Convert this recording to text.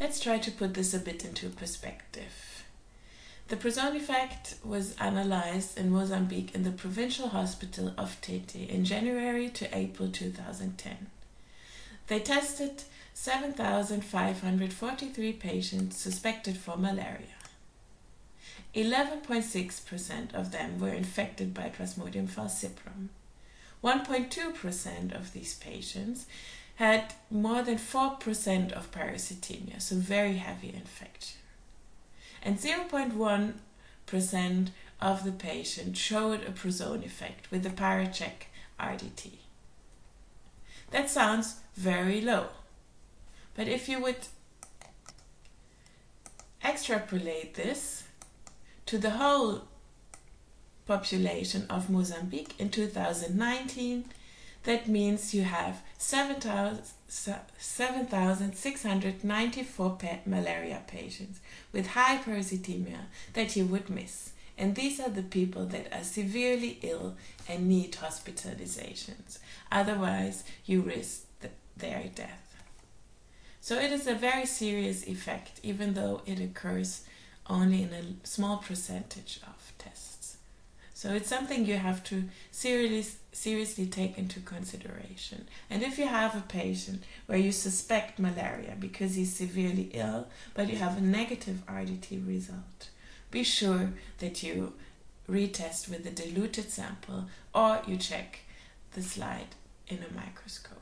Let's try to put this a bit into perspective. The Prozone effect was analyzed in Mozambique in the provincial hospital of Tete in January to April 2010. They tested 7,543 patients suspected for malaria. 11.6% of them were infected by Plasmodium falciparum. 1.2% of these patients had more than 4% of parasitemia, so very heavy infection. And 0.1% of the patients showed a Prozone effect with the Paracheck RDT. That sounds very low, but if you would extrapolate this to the whole population of Mozambique in 2019, that means you have 7,694 malaria patients with high parasitemia that you would miss. And these are the people that are severely ill and need hospitalizations. Otherwise, you risk their death. So it is a very serious effect, even though it occurs only in a small percentage of tests. So it's something you have to seriously take into consideration. And if you have a patient where you suspect malaria because he's severely ill, but you have a negative RDT result, be sure that you retest with a diluted sample or you check the slide in a microscope.